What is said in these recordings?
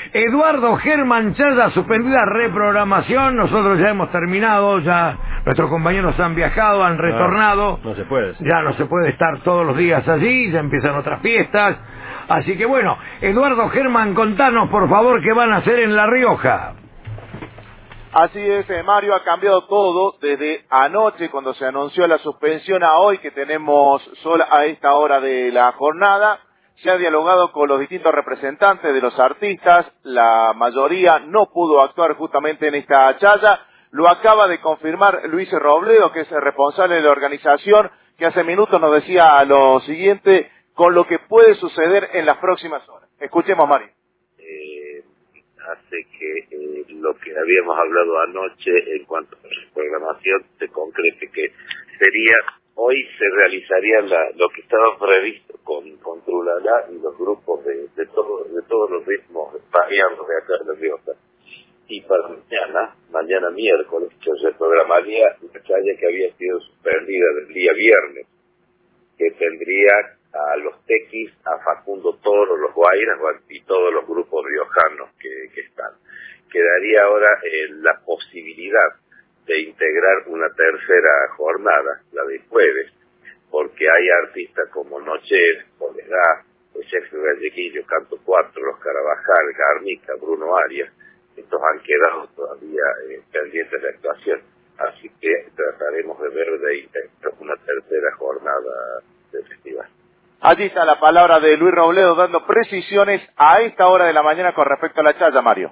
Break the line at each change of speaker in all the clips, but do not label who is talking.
Eduardo Germán Chaya, suspendida reprogramación. Nosotros ya hemos terminado, ya nuestros compañeros han viajado, han retornado.
No se puede. Sí.
Ya no se puede estar todos los días allí, ya empiezan otras fiestas. Así que bueno, Eduardo Germán, contanos por favor qué van a hacer en La Rioja.
Así es, Mario, ha cambiado todo desde anoche cuando se anunció la suspensión a hoy que tenemos sol a esta hora de la jornada. Se ha dialogado con los distintos representantes de los artistas, la mayoría no pudo actuar justamente en esta chaya. Lo acaba de confirmar Luis Robledo, que es el responsable de la organización, que hace minutos nos decía lo siguiente con lo que puede suceder en las próximas horas. Escuchemos, Mario.
Hace que lo que habíamos hablado anoche en cuanto a la programación se concrete, que sería, hoy se realizaría lo que estaba previsto con Trulalá y los grupos de todos los ritmos variados de acá de La Rioja. Y para mañana miércoles, se reprogramaría la chaya que había sido suspendida del día viernes, que tendría a los Tequis, a Facundo Toro, los Guairas y todos los grupos riojanos que están. Quedaría ahora la posibilidad de integrar una tercera jornada, la de jueves, porque hay artistas como Nocher, Soledad, Sergio Galleguillo, Canto 4, Los Carabajal, Garnica, Bruno Arias. Estos han quedado todavía pendientes de actuación, así que trataremos de ver de integrar una tercera jornada del festival.
Allí está la palabra de Luis Robledo dando precisiones a esta hora de la mañana con respecto a la chaya, Mario.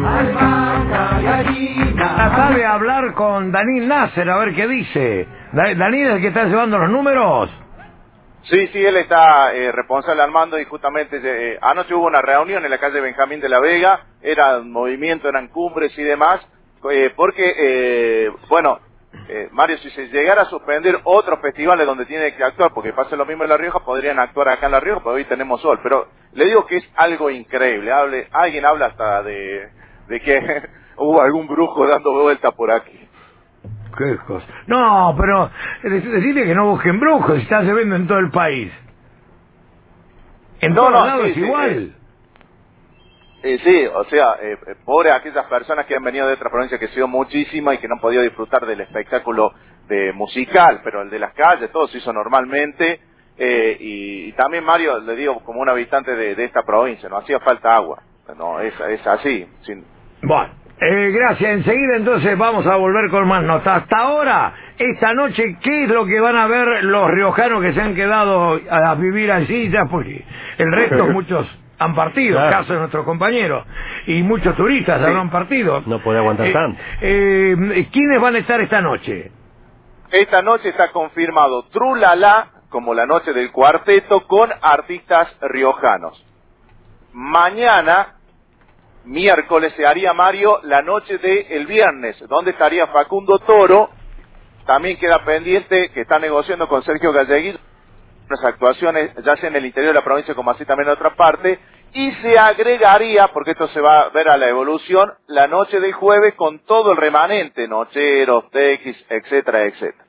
Tratar de hablar con Danil Nasser, a ver qué dice. ¿Danil es el que está llevando los números?
Sí, él está responsable al mando y justamente anoche hubo una reunión en la calle Benjamín de la Vega, era un movimiento, eran cumbres y demás, porque, Mario, si se llegara a suspender otros festivales donde tiene que actuar, porque pasa lo mismo en La Rioja, podrían actuar acá en La Rioja, porque hoy tenemos sol, pero le digo que es algo increíble. Alguien habla hasta de que hubo algún brujo dando vuelta por aquí.
¿Qué cosa? No, pero decirle que no busquen brujos, está lloviendo en todo el país. En todos lados es igual.
Sí, o sea, pobre aquellas personas que han venido de otras provincias, que ha sido muchísima y que no han podido disfrutar del espectáculo musical, pero el de las calles, todo se hizo normalmente. Y también, Mario, le digo, como un habitante de esta provincia, no hacía falta agua. No, es así.
Bueno, gracias. Enseguida entonces vamos a volver con más notas. Hasta ahora, esta noche, ¿qué es lo que van a ver los riojanos que se han quedado a vivir allí? Ya porque el resto, muchos han partido, claro. Caso de nuestros compañeros, y muchos turistas habrán partido.
No puede aguantar tanto.
¿Quiénes van a estar esta noche?
Esta noche está confirmado Trulalá como la noche del cuarteto con artistas riojanos. Mañana, miércoles, se haría, Mario, la noche del viernes, donde estaría Facundo Toro. También queda pendiente que está negociando con Sergio Galleguillo unas actuaciones, ya sea en el interior de la provincia como así también en otra parte, y se agregaría, porque esto se va a ver a la evolución, la noche del jueves con todo el remanente, nocheros, tequis, etcétera, etcétera.